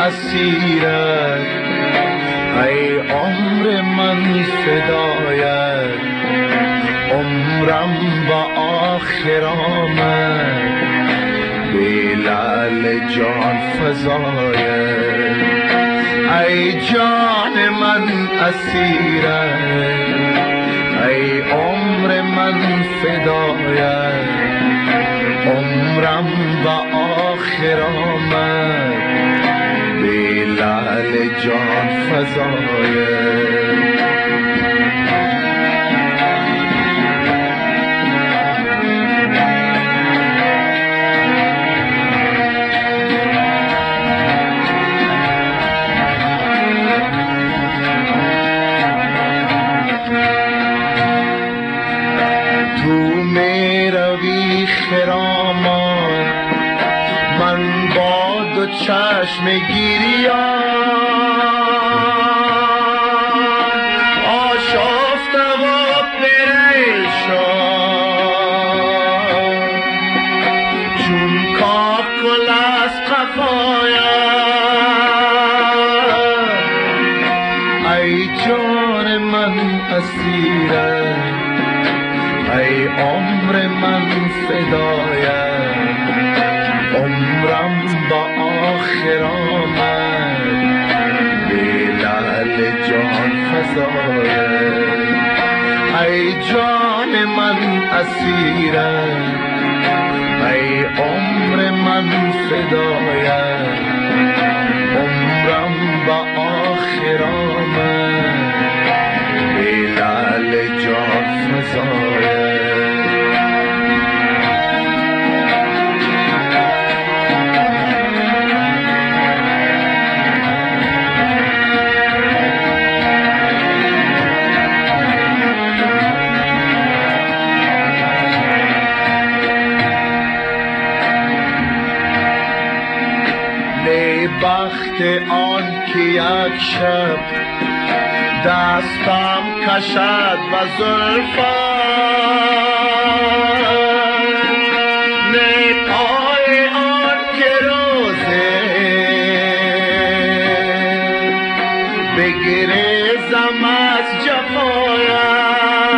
اسیرت، ای عمر من فدایت، عمرم با آخر آمد به لعل جان فزایت. ای جان من اسیرت، ای عمر من فدایت، عمرم با آخر آمد به لعل جان فزایت. تو می روی خرامان، من با دو چشم گریان آشفته و پریشان، چون کاکل از قفایم. ای جان من اسیرت، ای عمر من فدایت، عمرم با آخر آمد به لعل جان فزایت. ای جان من اسیرت، ای عمر من فدایت، عمرم با آخر آمد به لعل جان فزایت. بخت آن که یک شب دستم کشد و زلفت، نه پای آن که روزه بگریزم از جفایت.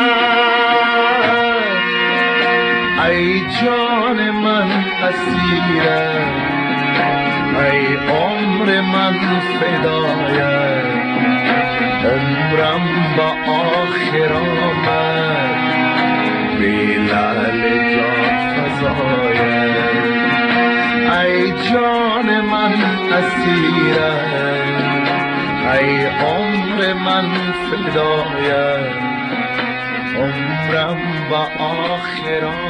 ای جان من اسیرت، ای عمر من فدایت، عمرم با آخر آمد به لعل جان فزایت. ای جان من اسیرت، ای عمر من فدایت، عمرم با آخر آمد